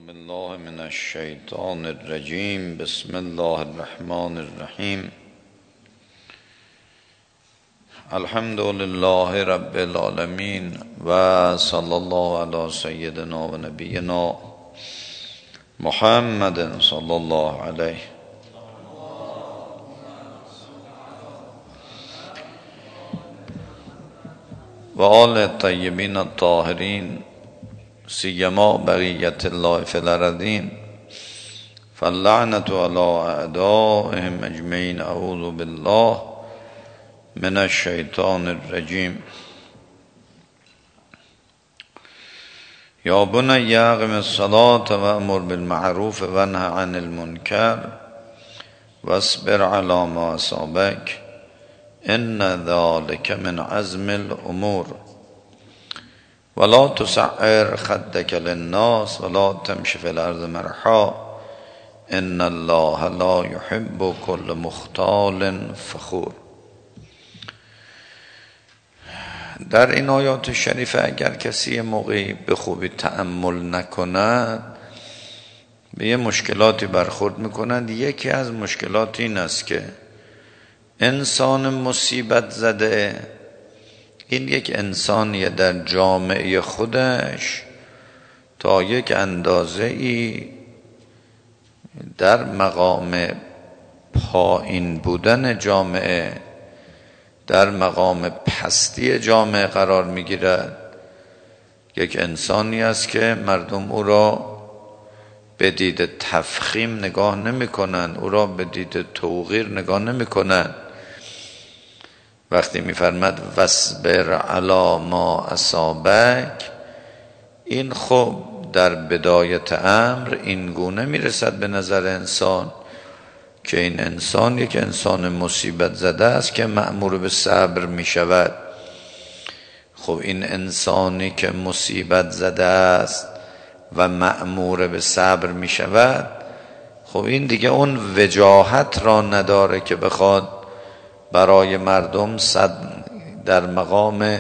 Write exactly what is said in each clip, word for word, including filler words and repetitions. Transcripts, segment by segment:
بالله من الشیطان الرجیم. بسم الله الرحمن الرحیم. الحمد لله رب العالمین و صلی الله علی سیدنا و نبینا محمد صلی الله علیه و آل الطیبین الطاهرین سیما بقیت الله فی الارضین فاللعنة علی اعدائهم اجمعین. اعوذ بالله من الشیطان الرجیم. یا بنی اقم الصلاة وامر بالمعروف وانه عن المنکر واصبر علی ما اصابک ان ذلک من عزم الامور ولا تسعر خدك للناس ولا تمشي في الارض مرحا ان الله لا يحب كل مختال فخور. در این آیات شریفه اگر کسی موقعی به خوبی تأمل نکند به یه مشکلاتی برخورد میکنند. یکی از مشکلات این است که انسان مصیبت زده، این یک انسانیه در جامعه خودش تا یک اندازه ای در مقام پایین بودن جامعه، در مقام پستی جامعه قرار میگیرد. یک انسانی است که مردم او را به دید تفخیم نگاه نمی کنند، او را به دید توقیر نگاه نمی کنند. وقتی میفرماد واصبر علی ما اصابک، این خب در بدایت امر این گونه میرسد به نظر انسان که این انسان یک انسان مصیبت زده است که مأمور به صبر میشود. خب این انسانی که مصیبت زده است و مأمور به صبر میشود، خب این دیگه اون وجاهت را نداره که بخواد برای مردم صد در مقام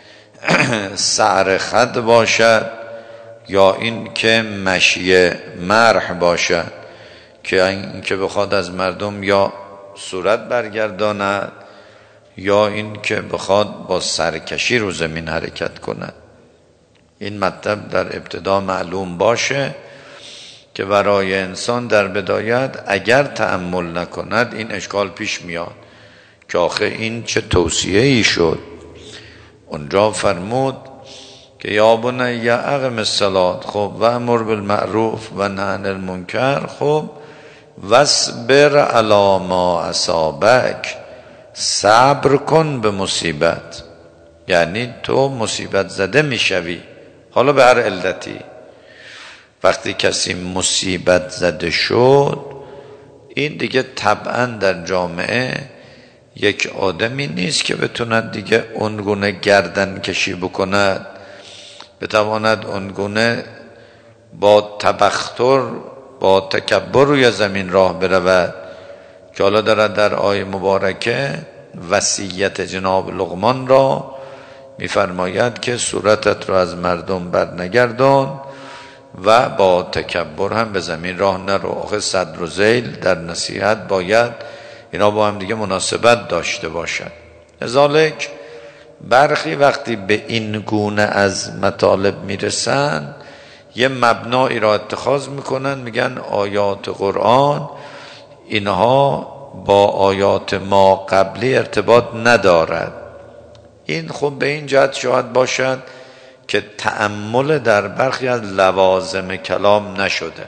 سعر خد باشد یا این که مشی مرح باشد که این که بخواد از مردم یا صورت برگرداند یا این که بخواد با سرکشی رو زمین حرکت کند. این مطلب در ابتدا معلوم باشه که برای انسان در بدایت اگر تأمل نکند این اشکال پیش میاد که آخه این چه توصیه ای شد. اونجا فرمود که یا بنی اقم الصلاة، خب و امر بالمعروف و نهی عن المنکر، خب واصبر علی ما اصابک، صبر کن به مصیبت. یعنی تو مصیبت زده میشوی، حالا به هر علتی. وقتی کسی مصیبت زده شد، این دیگه طبعا در جامعه یک آدمی نیست که بتوند دیگه اونگونه گردن کشی بکند، بتواند اونگونه با تبختر با تکبر روی زمین راه برود که حالا دارد در آیه مبارکه وصیت جناب لقمان را میفرماید که صورتت را از مردم برنگردان و با تکبر هم به زمین راه نرو. آخه صدر و ذیل در نصیحت باید اینا با هم دیگه مناسبت داشته باشد. لذالک برخی وقتی به این گونه از مطالب میرسن یه مبنایی را اتخاذ میکنن، میگن آیات قرآن اینها با آیات ما قبلی ارتباط ندارد. این خب به این جهت شاید باشد که تأمل در برخی از لوازم کلام نشده.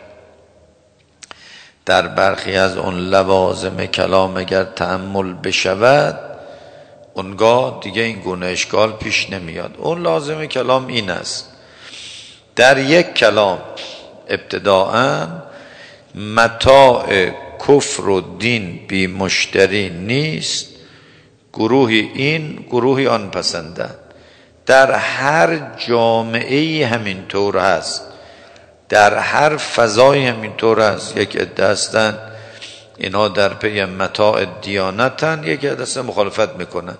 در برخی از اون لوازم کلام اگر تأمل بشود اونگاه دیگه این گونه اشکال پیش نمیاد. اون لازم کلام این است: در یک کلام ابتداءً متاع کفر و دین بی مشتری نیست، گروهی این گروهی آن پسندند. در هر جامعه‌ای همین طور هست، در هر فضای همینطور است. یک عده هستن اینا در پی متاع دیانتن، یک عده هستن مخالفت میکنن.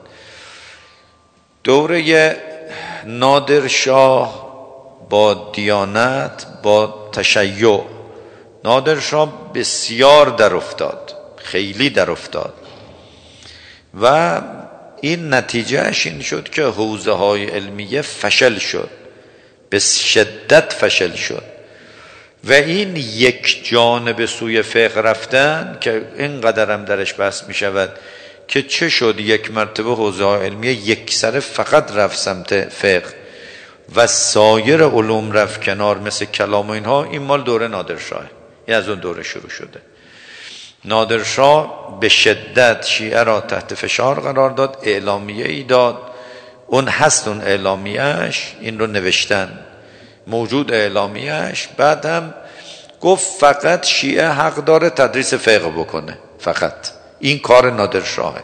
دوره نادر شاه با دیانت با تشیع. نادرشاه بسیار در افتاد، خیلی در افتاد و این نتیجهش این شد که حوزه های علمیه فشل شد، به شدت فشل شد و این یک جانب سوی فقه رفتن که اینقدر هم درش بحث می شود که چه شد یک مرتبه حوزه های علمیه یک سره فقط رفت سمت فقه و سایر علوم رفت کنار مثل کلام و اینها. این مال دوره نادرشاه، این از اون دوره شروع شده. نادرشاه به شدت شیعه را تحت فشار قرار داد، اعلامیه ای داد، اون هست اون اعلامیهش، این رو نوشتن موجود اعلامیهش. بعد هم گفت فقط شیعه حق داره تدریس فقه بکنه، فقط این کار نادرشاهه.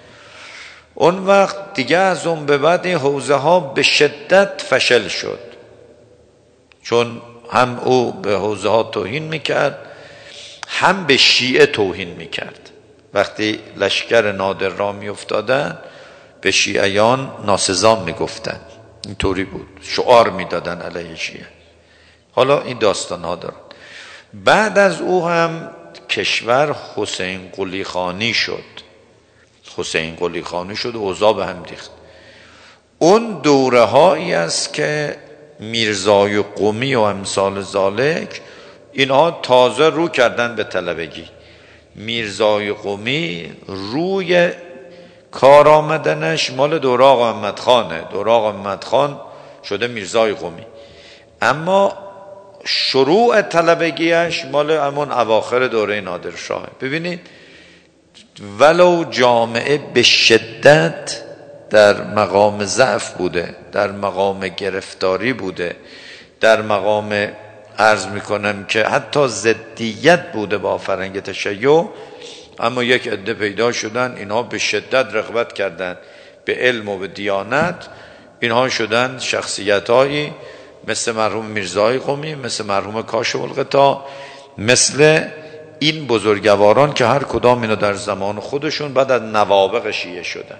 اون وقت دیگه از اون به بعد این حوزه ها به شدت فشل شد، چون هم او به حوزه ها توهین میکرد هم به شیعه توهین میکرد. وقتی لشکر نادر را میافتادن به شیعیان ناسزا میگفتن، اینطوری بود، شعار میدادن علیه شیعه. حالا این داستان ها دارد. بعد از او هم کشور حسین قلی خانی شد، حسین قلی خانی شد و اوضاع به هم ریخت. اون دوره هایی است که میرزای قمی و امثال ذالک اینها تازه رو کردن به طلبگی. میرزای قمی روی کار آمدنش مال دوره آقا محمد خانه، دوره آقا محمد خان شده میرزای قمی، اما شروع طلبگیش مال همون اواخر دوره نادرشاه. ببینید ولو جامعه به شدت در مقام ضعف بوده، در مقام گرفتاری بوده، در مقام عرض میکنم که حتی ضدیت بوده با فرهنگ تشیع، اما یک عده پیدا شدن اینها به شدت رغبت کردند به علم و به دیانت. اینها شدن شخصیتایی مثل مرحوم میرزای قمی، مثل مرحوم کاشف الغطا، مثل این بزرگواران که هر کدام اینو در زمان خودشون بعد از نوابغ شیعه شدن.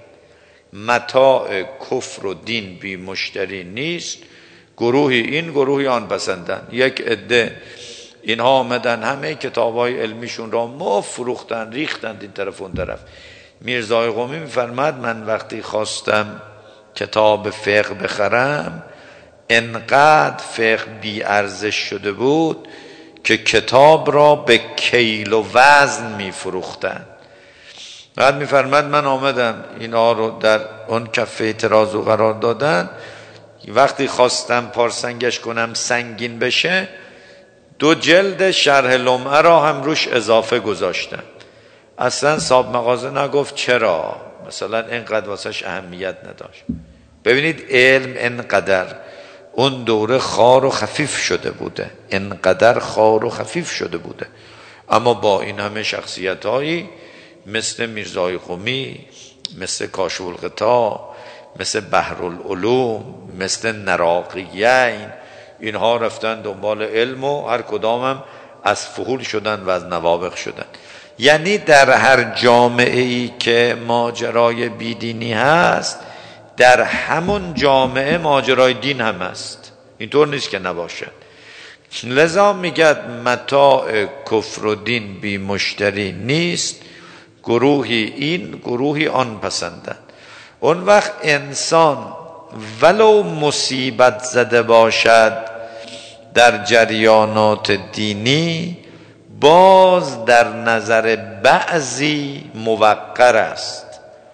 متاع کفر و دین بی مشتری نیست، گروهی این گروهی آن پسندن. یک عده اینها آمدن همه کتابای علمیشون را مفروختن، ریختند این طرف اون طرف. میرزای قمی میفرماد من وقتی خواستم کتاب فقه بخرم انقدر فقه بی ارزش شده بود که کتاب را به کیل و وزن میفروختن. بعد میفرماد من آمدم اینا رو در اون کفه ترازو قرار دادن، وقتی خواستم پارسنگش کنم سنگین بشه دو جلد شرح لمعه را هم روش اضافه گذاشتم. اصلا صاحب مغازه نگفت چرا، مثلا اینقدر واسش اهمیت نداشت. ببینید علم اینقدر اون دوره خار و خفیف شده بوده، اینقدر خار و خفیف شده بوده، اما با این همه شخصیت هایی مثل میرزای قمی، مثل کاشف الغطا، مثل بحرالعلوم، مثل نراقیین، اینها رفتن دنبال علم و هر کدام هم از فحول شدن و از نوابغ شدن. یعنی در هر جامعه ای که ماجرای بیدینی هست در همون جامعه ماجرای دین هم هست، اینطور نیست که نباشد. لذا میگد متاع کفر و دین بی مشتری نیست، گروهی این گروهی آن پسندن. اون وقت انسان ولو مصیبت زده باشد در جریانات دینی باز در نظر بعضی موقر است،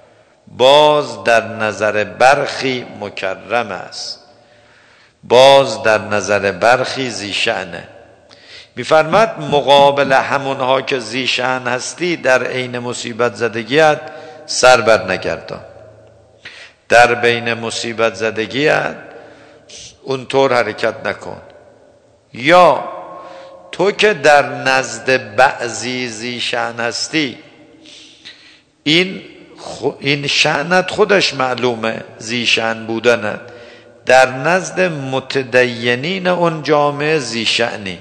باز در نظر برخی مکرم است، باز در نظر برخی ذی‌شأنه. می‌فرماد مقابل همونها که ذی‌شأن هستی در عین مصیبت زدگیت سر بر نگردان، در بین مصیبت زدگیت اونطور حرکت نکن. یا تو که در نزد بعضی ذی‌شأن هستی، این خو این شأنت خودش معلومه، ذی‌شأن بودنت، در نزد متدینین اون جامعه ذی‌شأنی،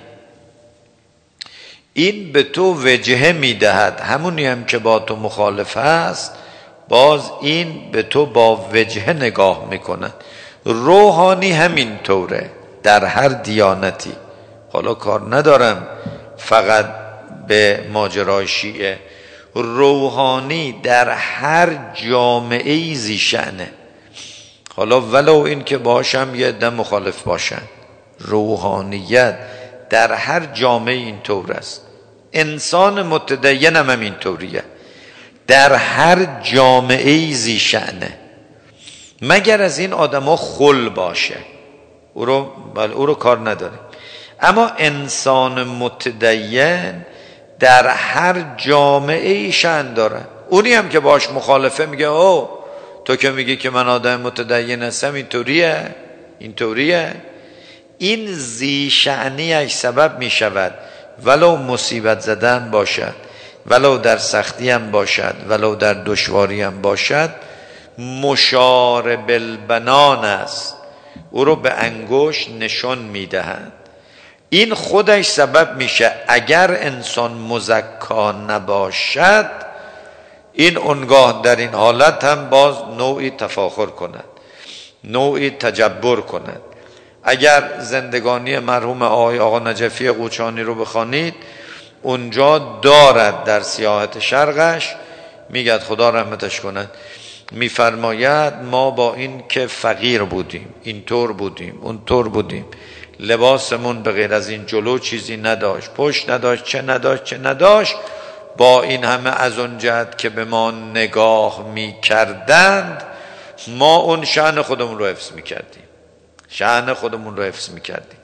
این به تو وجهه میدهد. همونی هم که با تو مخالف هست باز این به تو با وجهه نگاه میکنن. روحانی همین طوره در هر دیانتی. حالا کار ندارم فقط به ماجرای شیعه، روحانی در هر جامعه ذی شأنه. حالا ولو این که باشم یه عده مخالف باشن، روحانیت در هر جامعه این طور است. انسان متدین هم, هم این طوریه، در هر جامعه ذی شأنه، مگر از این آدما خل باشه، او رو, بله او رو کار نداریم. اما انسان متدین در هر جامعه شأن داره. اونی هم که باش مخالفه میگه او تو که میگی که من آدم متدین هستم اینطوریه اینطوریه. این ذی شأنیش سبب میشود ولو مصیبت زدن باشد، ولو در سختی هم باشد، ولو در دشواری هم باشد، مشار بالبنان است، او رو به انگشت نشان میدهند. این خودش سبب میشه اگر انسان مزکا نباشد، این اونگاه در این حالت هم باز نوعی تفاخر کند، نوعی تجبر کند. اگر زندگانی مرحوم آقای آقا نجفی قوچانی رو بخوانید، اونجا دارد در سیاحت شرقش، میگد خدا رحمتش کند، میفرماید ما با این که فقیر بودیم، اینطور بودیم اونطور بودیم، لباسمون به غیر از این جلو چیزی نداشت، پشت نداشت، چه نداشت چه نداشت، با این همه از اون جهت که به ما نگاه میکردند ما اون شأن خودمون رو حفظ میکردیم، شأن خودمون رو حفظ میکردیم.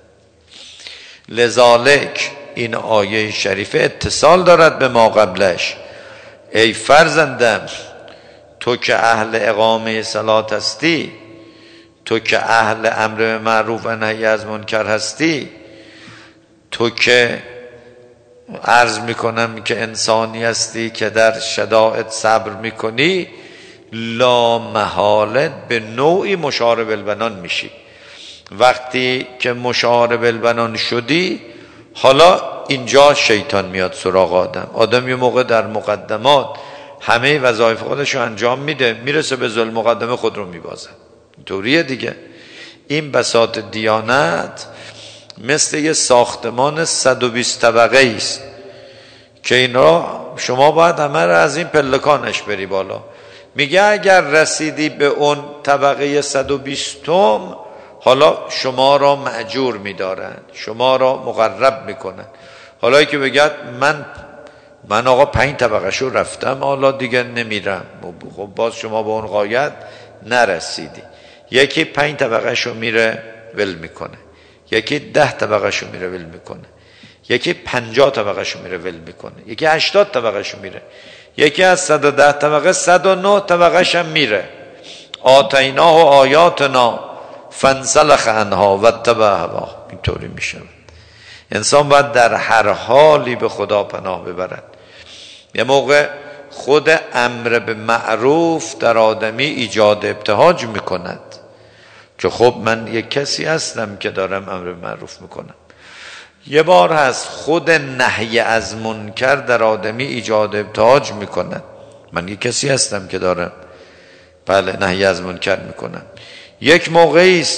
لذالک این آیه شریفه اتصال دارد به ما قبلش. ای فرزندم تو که اهل اقامه صلات هستی، تو که اهل امر معروف و نهی از منکر هستی، تو که عرض میکنم که انسانی هستی که در شدائد صبر میکنی، لا محاله به نوعی مشار بالبنان میشی. وقتی که مشار بالبنان شدی، حالا اینجا شیطان میاد سراغ آدم. آدم یه موقع در مقدمات همه وظایف خودش رو انجام میده، میرسه به ظلم مقدمه خود رو میبازه. اینطوریه دیگه. این بساط دیانت مثل یه ساختمان صد و بیست طبقه است که این را شما باید همه را از این پلکانش بری بالا. میگه اگر رسیدی به اون طبقه صد و بیستم، حالا شما را مأجور میدارن، شما را مقرب میکنن. حالا که بگید من من آقا پنج طبقه شو رفتم، حالا دیگه نمیرم، خب باز شما به اون غایت نرسیدی. یکی پنج طبقه شو میره ول میکنه، یکی ده طبقه شو میره ول میکنه، یکی پنجاه طبقه شو میره ول میکنه، یکی هشتاد طبقه شو میره، یکی از صد و ده طبقه صد و نه طبقه شم میره. آتیناه و آیاتنا فانسلخ عنها و اتبع هواه. اینطوری میشه. انسان باید در هر حالی به خدا پناه ببرد. یه موقع خود امر به معروف در آدمی ایجاد ابتهاج میکند که خب من یک کسی هستم که دارم امر به معروف میکنم. یه بار هست خود نهی از منکر در آدمی ایجاد ابتهاج میکند، من یک کسی هستم که دارم بله نهی از منکر میکنم. یک موقعی است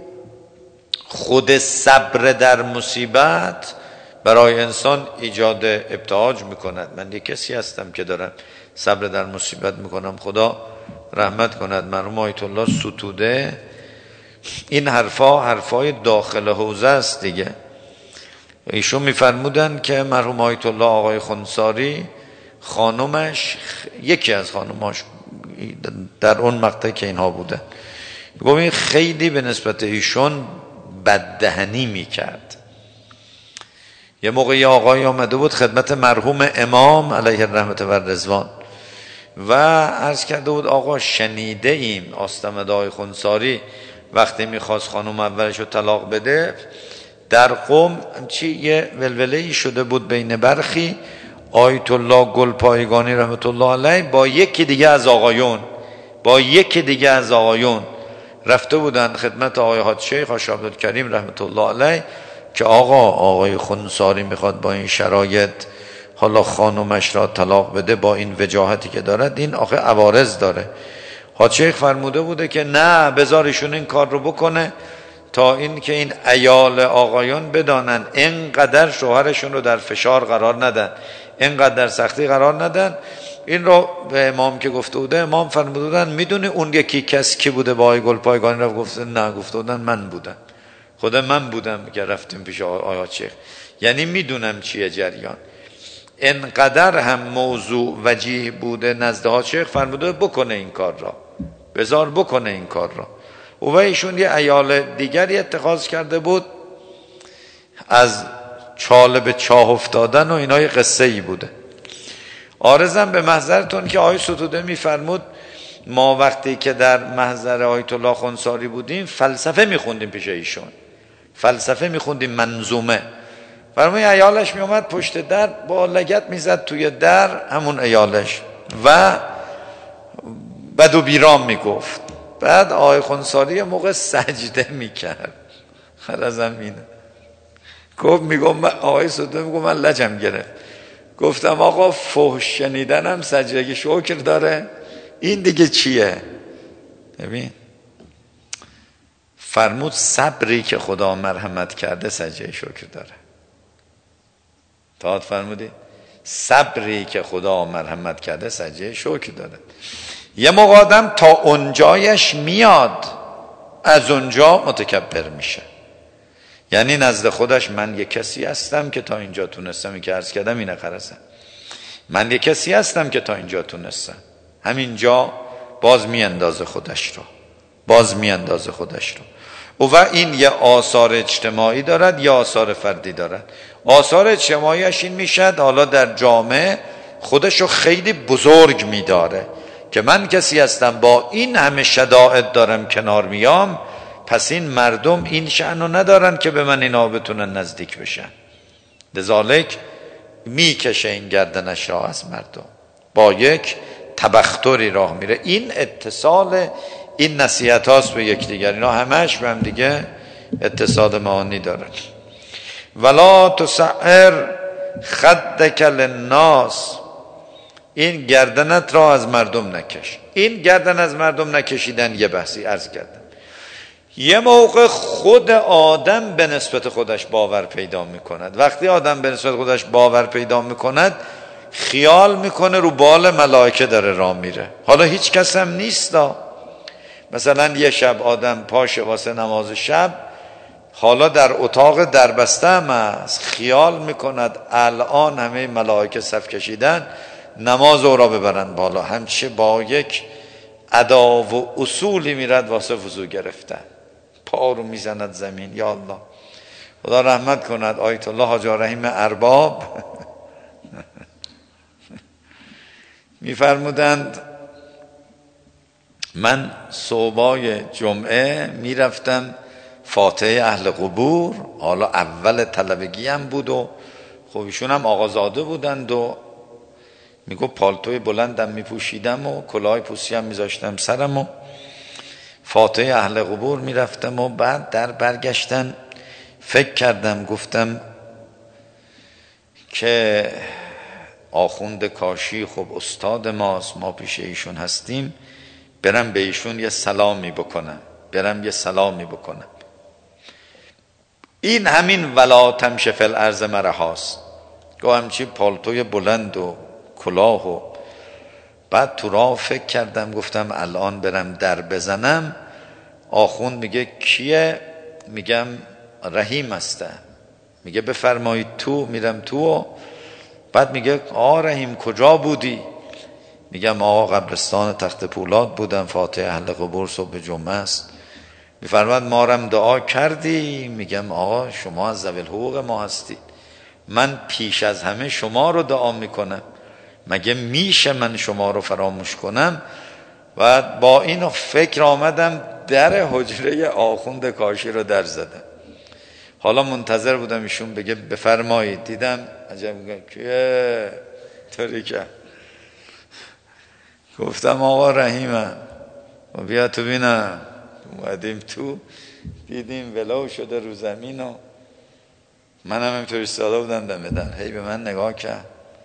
خود صبر در مصیبت برای انسان ایجاد ابتهاج میکند، من یک کسی هستم که دارم صبر در مصیبت میکنم. خدا رحمت کند مرحوم آیت الله ستوده. این حرفا حرفای داخل حوزه است دیگه. ایشون میفرمودن که مرحوم آیت الله آقای خنثاری خانومش، یکی از خانوماش در اون مقطع که اینها بودن، گفت خیلی به نسبت ایشون بددهنی میکرد. یه موقع یه آقای آمده بود خدمت مرحوم امام علیه الرحمت و رضوان و عرض کرده بود آقا شنیده ایم آستمدای خنثاری وقتی میخواست خانم اولش رو طلاق بده، در قوم چی یه ولوله‌ای شده بود بین برخی، آیت الله گلپایگانی رحمت الله علیه با یکی دیگه از آقایون با یکی دیگه از آقایون رفته بودن خدمت آقای حاج شیخ حاج عبدالکریم رحمت الله علیه که آقا آقای خنثاری میخواد با این شرایط حالا خانومش را طلاق بده، با این وجاهتی که دارد این آخه عوارض داره. حاج شیخ فرموده بوده که نه بذارشون این کار رو بکنه، تا این که این عیال آقایون بدانن اینقدر شوهرشون رو در فشار قرار ندن، اینقدر در سختی قرار ندن. این رو به امام که گفته بوده، امام فرموده بودن میدونی اون یکی کس کی بوده؟ با آقای گلپایگانی رفت گفته نه، گفته بودن من بودم، خود من بودم که رفتیم پیش آقای شیخ. یعنی میدونم چیه جریان. انقدر هم موضوع وجیه بوده نزد ها شیخ، فرموده بکنه این کار را، بذار بکنه این کار را. و ایشون یه عیال دیگری اتخاذ کرده بود، از چاله به چاه افتادن و اینا، یه قصه ای بوده. عارضم به محضرتون که آقای ستوده میفرمود ما وقتی که در محضر آیت الله خونساری بودیم فلسفه میخوندیم پیش ایشون، فلسفه میخوندیم منظومه. فرمای عیالش میومد پشت در با لگد میزد توی در، همون عیالش، و بد و بیرام میگفت. بعد آقای خونساری موقع سجده میکرد خر زمینه، گفت میگم من آقای ستوده میگم من لجم گرفت، گفتم آقا فحش شنیدنم سجده شکر داره، این دیگه چیه؟ ببین فرمود صبری که خدا مرحمت کرده سجده شکر داره. تا فرمودی صبری که خدا مرحمت کرده سجده شکر داره. یه موقع آدم تا اونجایش میاد، از اونجا متکبر میشه. یعنی نزد خودش من یه کسی هستم که تا اینجا تونستم، این که عرض کردم اینه خرسه، من یه کسی هستم که تا اینجا تونستم. همینجا باز میاندازه خودش رو، باز میاندازه خودش رو. و این یه آثار اجتماعی دارد یا آثار فردی دارد. آثار اجتماعیش این میشد حالا در جامعه خودش رو خیلی بزرگ میداره که من کسی هستم با این همه شدائد دارم کنار میام، پس این مردم این شأنو ندارن که به من اینا بتونن نزدیک بشن. لذالک میکشه این گردنش را از مردم، با یک تبختری راه میره. این اتصال، این نصیحت هاست به یکدیگر، اینا همش به هم دیگه اتصال معانی دارن. ولا تسعر خدک للناس، این گردنت را از مردم نکش. این گردن از مردم نکشیدن یه بحثی عرض کردم. یه موقع خود آدم به نسبت خودش باور پیدا میکند. وقتی آدم به نسبت خودش باور پیدا میکند خیال میکنه رو بال ملائکه داره راه میره. حالا هیچ کس هم نیست دا. مثلا یه شب آدم پاشه واسه نماز شب، حالا در اتاق دربسته هم است، خیال میکند الان همه ملائکه صف کشیدن نماز او را ببرن بالا، همچه با یک ادا و اصولی میرد واسه وضو گرفتن، پا رو میزند زمین. یا الله خدا رحمت کند آیت الله حاج رحیم ارباب میفرمودند من صبحای جمعه میرفتم فاتحه اهل قبور، حالا اول طلبگی هم بود و خب ایشون هم آقازاده بودند و میگو پالتوی بلندم میپوشیدم و کلاه پوسی هم میذاشتم سرم و فاتحه اهل قبور میرفتم و بعد در برگشتن فکر کردم، گفتم که آخوند کاشی خب استاد ماست، ما پیش ایشون هستیم، برم به ایشون یه سلامی بکنم، برم یه سلامی بکنم. این همین ولا تمشی فی الارض مرحاست. گو همچی پالتوی بلند و کلاه و بعد تو راه فکر کردم، گفتم الان برم در بزنم، آخوند میگه کیه؟ میگم رحیم هستم. میگه بفرمایید تو. میرم تو و بعد میگه آقا رحیم کجا بودی؟ میگم آقا قبرستان تخت پولاد بودم، فاتحه اهل قبور صبح جمعه است. میفرماد ما رم دعا کردی؟ میگم آقا شما از ذوی الحقوق ما هستید، من پیش از همه شما رو دعا میکنم، مگه میشه من شما رو فراموش کنم؟ و با این فکر آمدم در حجره آخوند کاشی رو در زدم. حالا منتظر بودم ایشون بگه بفرمایید. دیدم عجب میگم که طوری که گفتم آقا رحیمم و بیا تو بینم. اومدیم تو دیدیم ولو شده رو زمین و من هم همینطور ایستاده بودم دم بدن. هی به من نگاه کرد،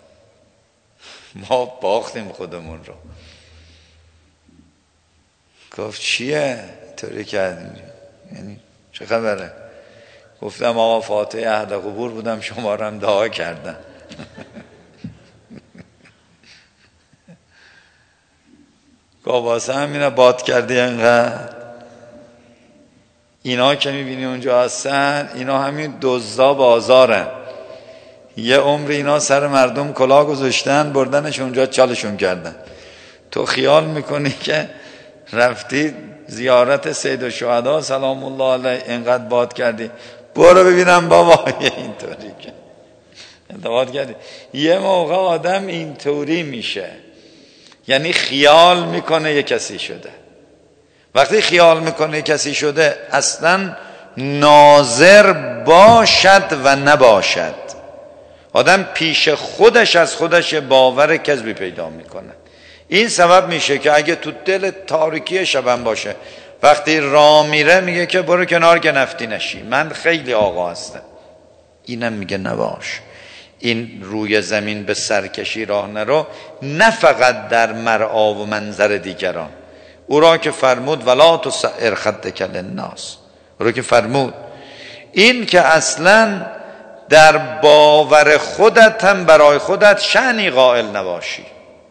ما باختیم خودمون رو. گفت چیه؟ طوری کردیم. یعنی چه خبره؟ گفتم آقا فاتحه اهل قبور بودم، شما رو هم دعا کردم. واسه همینا باد کردی انقدر. اینا که میبینی اونجا هستن، اینا همین دزدا بازارن. یه عمر اینا سر مردم کلاه گذاشتن، بردنش اونجا چالشون کردن. تو خیال میکنی که رفتی زیارت سید الشهدا سلام الله علیه اینقدر باد کردی؟ برو ببینم بابا اینطوری که باد کردی. یه موقع آدم اینطوری میشه، یعنی خیال میکنه یه کسی شده. وقتی خیال میکنه یه کسی شده، اصلا ناظر باشد و نباشد، آدم پیش خودش از خودش باور کذبی پیدا میکنه. این سبب میشه که اگه تو دل تاریکی شبم باشه، وقتی راه میره میگه که برو کنار که نفتی نشی، من خیلی آقا هستم. اینم میگه نباش، این روی زمین به سرکشی راه نرو، نه فقط در مرعا و منظر دیگران. او را که فرمود ولا تسعر خدک للناس، او را که فرمود این که اصلا در باور خودت هم برای خودت شأنی قائل نباشی.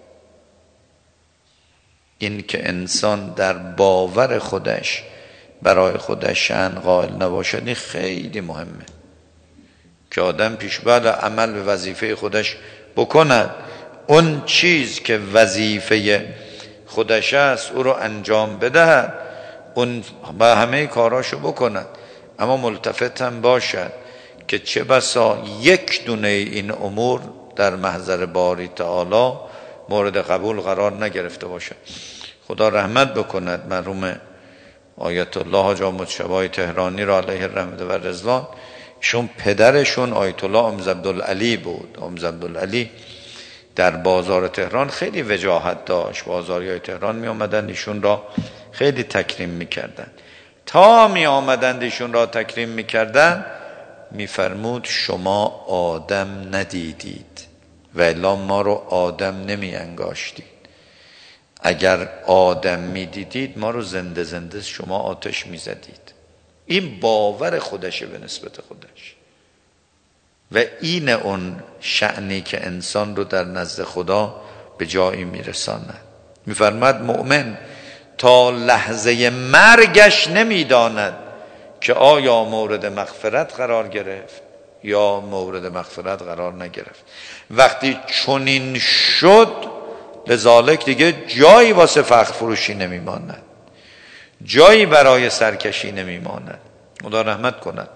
این که انسان در باور خودش برای خودش شأن قائل نباشد، این خیلی مهمه که آدم پیش بعد عمل به وظیفه خودش بکند. اون چیز که وظیفه خودش است او رو انجام بدهد، اون با همه کاراشو بکند، اما ملتفت هم باشد که چه بسا یک دونه این امور در محضر باری تعالی مورد قبول قرار نگرفته باشد. خدا رحمت بکند مرحوم آیت الله حاج مجتبی تهرانی را علیه الرحمت و رضوان. ایشون پدرشون آیت الله امز عبدالعلی بود. امز عبدالعلی در بازار تهران خیلی وجاهت داشت. بازاریای تهران می آمدن ایشون را خیلی تکریم می کردن. تا می آمدند ایشون را تکریم می کردن، می فرمود شما آدم ندیدید و الا ما رو آدم نمی انگاشتید. اگر آدم می دیدید ما رو زنده زنده شما آتش می زدید. این باور خودشه به نسبت خودش و این اون شأنی که انسان رو در نزد خدا به جایی می رساند. می فرماد مؤمن تا لحظه مرگش نمی داند که آیا مورد مغفرت قرار گرفت یا مورد مغفرت قرار نگرفت. وقتی چنین شد لذالک دیگه جایی واسه فخر فروشی نمی ماند، جایی برای سرکشی نمی ماند. خدا رحمت کند.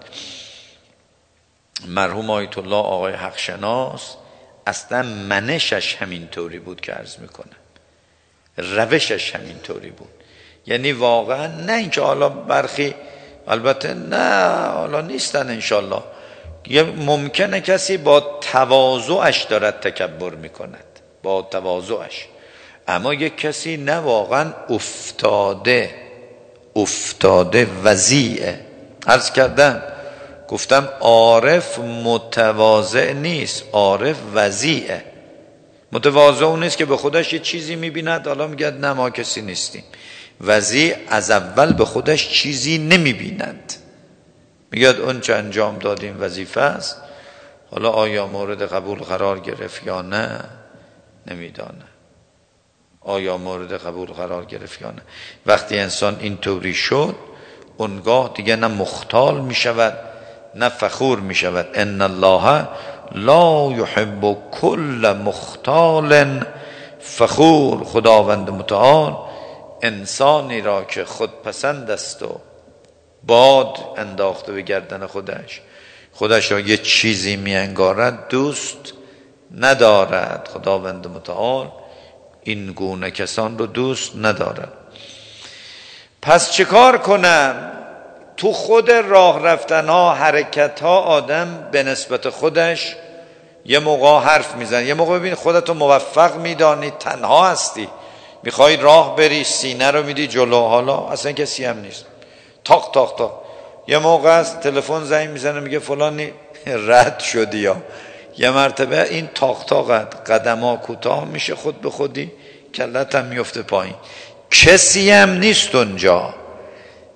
مرحوم آیت الله آقای حق شناس اصلا منشش همین طوری بود که عرض میکنه، روشش همین طوری بود. یعنی واقعا نه اینکه حالا برخی البته نه حالا نیستن انشالله، یه ممکنه کسی با تواضعش دارد تکبر میکند، با تواضعش، اما یک کسی نه واقعا افتاده افتاده وضیعه. عرض کردم گفتم عارف متواضع نیست، عارف وضیعه. متواضع اون نیست که به خودش یه چیزی میبیند حالا میگه نه ما کسی نیستیم. وضیع از اول به خودش چیزی نمیبیند، میگه اون چه انجام دادیم وظیفه است، حالا آیا مورد قبول قرار گرفت یا نه نمیدانه، آیا مورد قبول قرار گرفت یا نه. وقتی انسان اینطوری شد اونگاه دیگه نه مختال میشود نه فخور میشود. ان الله لا یحب کل مختال فخور. خداوند متعال انسانی را که خودپسند است و باد انداخته به گردن خودش، خودش را یه چیزی میانگارد، دوست ندارد. خداوند متعال این گونه کسان رو دوست ندارد. پس چه کار کنم؟ تو خود راه رفتن ها، حرکت ها، آدم به نسبت خودش یه موقع حرف میزن، یه موقع ببین خودتو موفق میدانی، تنها هستی، میخوای راه بری، سینه رو میدی جلو، حالا اصلا کسی هم نیست، تاق تاق تاق. یه موقع از تلفن زنگ میزنه میگه فلانی رد شدی، یا یه مرتبه این تاق تاقت قدم ها کوتاه میشه خود به خودی، کلت هم میفته پایین، کسی هم نیست اونجا.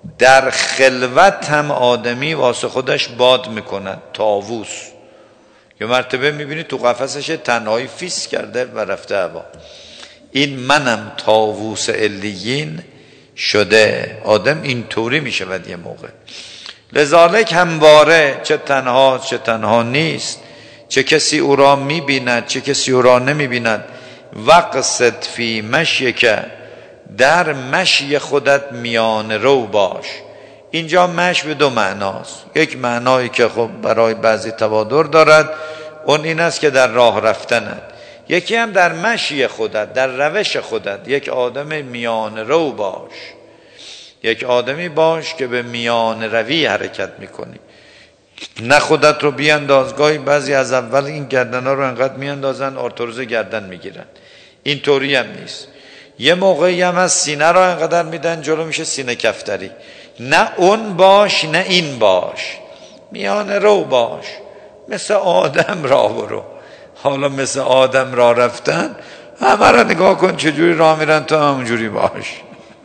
در خلوت هم آدمی واسه خودش باد میکند، طاووس. یه مرتبه میبینی تو قفسش تنهایی فیس کرده و رفته هوا. این منم طاووس علیین شده. آدم اینطوری میشود یه موقع. لذالک همواره چه تنها چه تنها نیست، چه کسی او را میبیند چه کسی او را نمیبیند. وقصد فی مشیک، در مشی خودت میان رو باش. اینجا مشی به دو معناست. یک معنایی که خب برای بعضی توادر دارد، اون این است که در راه رفتنت. یکی هم در مشی خودت، در روش خودت. یک آدم میان رو باش، یک آدمی باش که به میان روی حرکت میکنی. نه خودت رو بیانداز. گاهی بعضی از اول این گردن ها رو انقدر میاندازن آرتروز گردن میگیرن. این طوری هم نیست. یه موقعی هم از سینه رو انقدر میدن جلو میشه سینه کفتری. نه اون باش نه این باش، میان رو باش. مثل آدم راه برو. حالا مثل آدم راه رفتن، همه را نگاه کن چجوری راه میرن، تو همونجوری باش.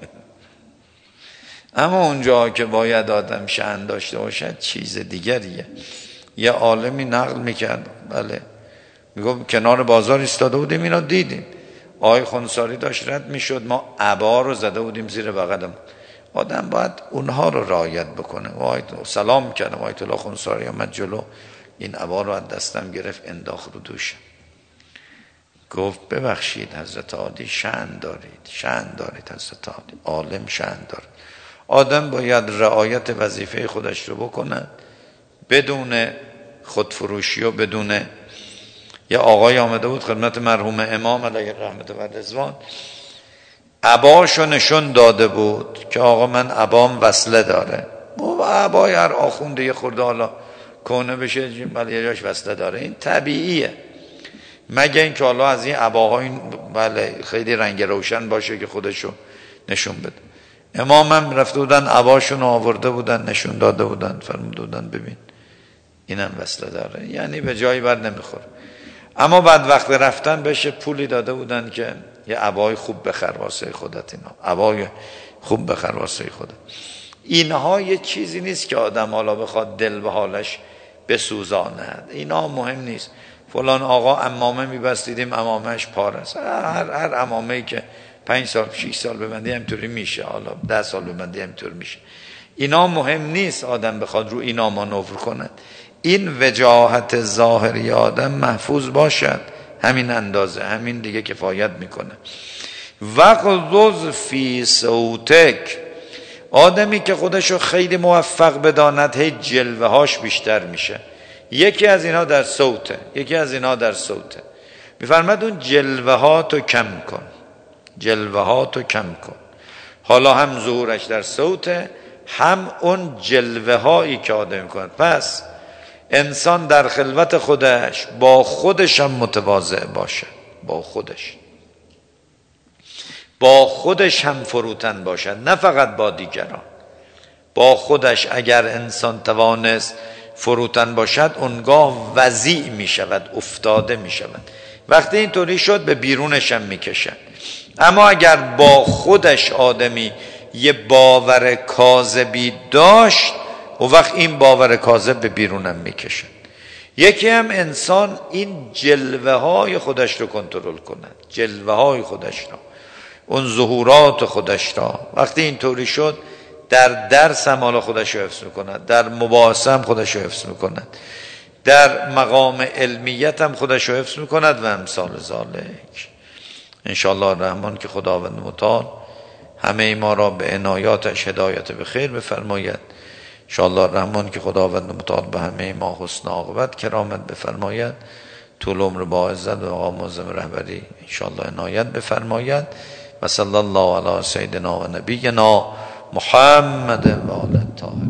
اما اونجا که باید آدم شأن داشته باشد چیز دیگریه. یه عالمی نقل میکرد، بله، میگم کنار بازار ایستاده بودیم، اینا دیدیم آقای خونساری داشت رد میشد، ما عبا رو زده بودیم زیر بغلم. آدم باید اونها رو رعایت بکنه. وای سلام کردم، آیت الله خونساری اومد جلو، این عبا رو از دستم گرفت انداخت رو دوشم. گفت ببخشید حضرت عالی، شأن دارید، شأن دارید حضرت عالی، عالم شأن دارد. آدم باید رعایت وظیفه خودش رو بکنه بدون خودفروشی و بدون. یه آقای آمده بود خدمت مرحوم امام علیه رحمت و رضوان، عباشو نشون داده بود که آقا من عبام وصله داره. و عبای هر آخونده یه خورده حالا کنه بشه بله یه جاش وصله داره، این طبیعیه. مگه این که حالا از این عباها این بله خیلی رنگ روشن باشه که خودشو نشون بده. امام هم رفته بودن عباشون آورده بودن نشون داده بودن، فرموده بودن ببین اینم وصله داره، یعنی به جایی بر نمیخوره. اما بعد وقت رفتن بهش پولی داده بودن که یه عبای خوب بخر واسه خودت، اینا عبای خوب بخر واسه خودت. اینها یه چیزی نیست که آدم حالا بخواد دل به حالش بسوزاند، اینا مهم نیست. فلان آقا عمامه میبست دیدیم عمامهش پارست، هر هر عمامه‌ای که پنج سال شش سال ببندی همینطوری میشه، حالا ده سال ببندی همینطور میشه. اینا مهم نیست آدم بخواد رو اینا مانور کند. این وجاهت ظاهری آدم محفوظ باشد، همین اندازه، همین دیگه کفایت میکنه. وقضض فی صوتک، آدمی که خودشو خیلی موفق بداند هی جلوه هاش بیشتر میشه. یکی از اینا در صوته، یکی از اینا در صوته. میفرماد اون جلوه ها تو کم کن، جلوه ها تو کم کن. حالا هم ظهورش در صوته، هم اون جلوه هایی که آدم میکنه. پس انسان در خلوت خودش با خودش هم متواضع باشه، با خودش با خودش هم فروتن باشد، نه فقط با دیگران. با خودش اگر انسان توانست فروتن باشد، اونگاه وضیع می شود، افتاده می شود. وقتی اینطوری شد به بیرونش هم می کشد. اما اگر با خودش آدمی یه باور کاذبی داشت، و وقت این باور کاذب به بیرونم می کشد. یکی هم انسان این جلوه های خودش رو کنترل کند، جلوه های خودش را، اون ظهورات خودش را. وقتی اینطوری شد در درس هم حالا خودش رو حفظ میکند، در مباحثه هم خودش رو حفظ میکند، در مقام علمیت هم خودش رو حفظ میکند و امثال ذالک. انشاءالله الرحمن که خداوند متعال همه ما را به عنایاتش هدایت به خیر بفرماید. انشاءالله الرحمن که خداوند متعال به همه ما حسن عاقبت کرامت بفرماید، طول عمر با عزت و آقا معظم رهبری انشاءالله عنایت بفرماید. و صلی الله علی سیدنا و نبینا محمد و آله الطاهرین.